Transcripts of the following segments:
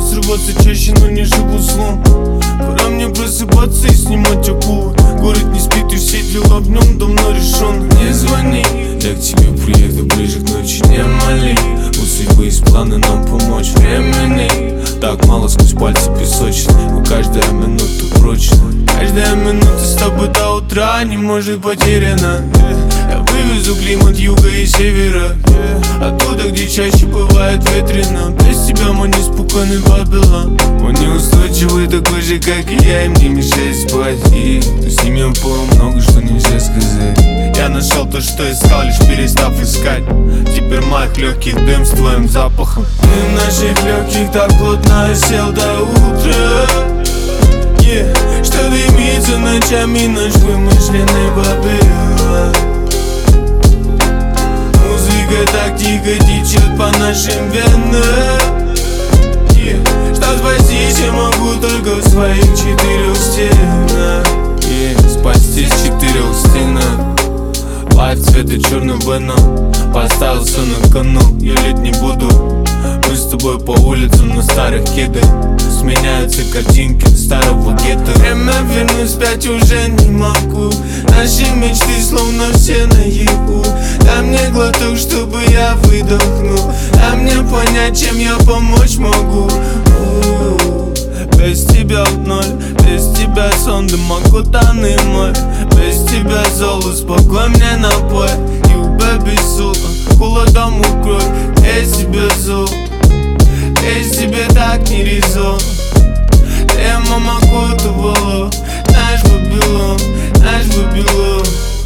срываться чаще, но не живу злом. Пора мне просыпаться и снимать акулы. Город не спит и все дела в нем давно решен. Не звони, я к тебе приеду ближе к ночи. Не моли, у судьбы есть планы нам помочь. Времени так мало, сквозь пальцы песочит, но каждая минута прочна. Каждая минута с тобой до утра не может потеряна. Я вывезу климат юга и севера, оттуда, где чаще бывает ветрено. Без тебя мой неспокойный Вавилон. Он неустойчивый, такой же, как и я, им не мешает спать. И с ним я понял много, что нельзя сказать. Я нашел то, что искал, лишь перестав искать. Теперь моих легких дым с твоим запахом. Дым наших легких так плотно осел до утра. Что дымится ночами наш вымышленный Вавилон. Музыка так тихо течет по нашим венам. Что спастись я могу только в своих 4 стенах. Спастись в 4 стенах. Лайф цвета черным веном. Поставил все на кону, я лить не буду. Мы с тобой по улицам на старых кедах. Сменяются картинки старого гетто. Время вернуть вспять уже не могу. Наши мечты словно все наяву. Дай мне глоток, чтобы я выдохнул. Дай мне понять, чем я помочь могу. Без тебя в ноль, без тебя сон, дым окутанный мой. Без тебя зол, успокой мне напой. You baby soul, холодом укрой. Без тебя зол, без тебя так не резон. Ты мама окутывала наш Вавилон, наш Вавилон.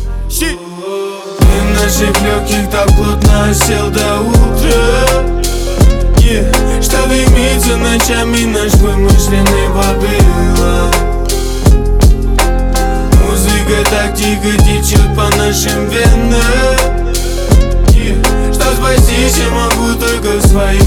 Дым наших легких так плотно осел до утра. Что дымится ночами наш вымышленный Вавилон. Музыка так тихо течет по нашим венам. Что спастись я могу только в своих